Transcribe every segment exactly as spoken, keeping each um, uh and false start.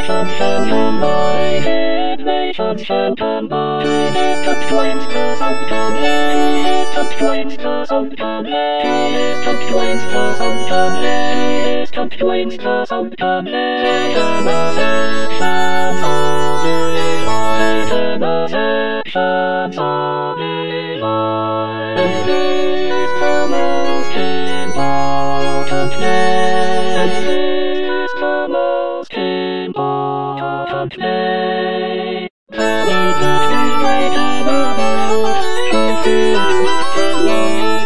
nations can combine. Nations can combine. Distant flames to something. Distant flames to something. Distant flames to something. Distant flames to something. Taken as actions of the light. Taken as actions of the light. This is the most important day. This is the most important day. The need that is greater than all. Truth is the most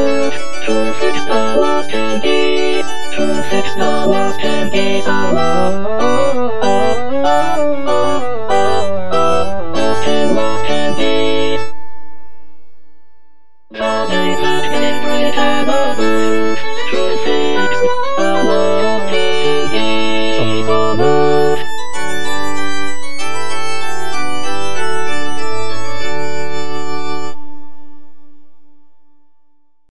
to fix the lost and be, to fix the lost and be the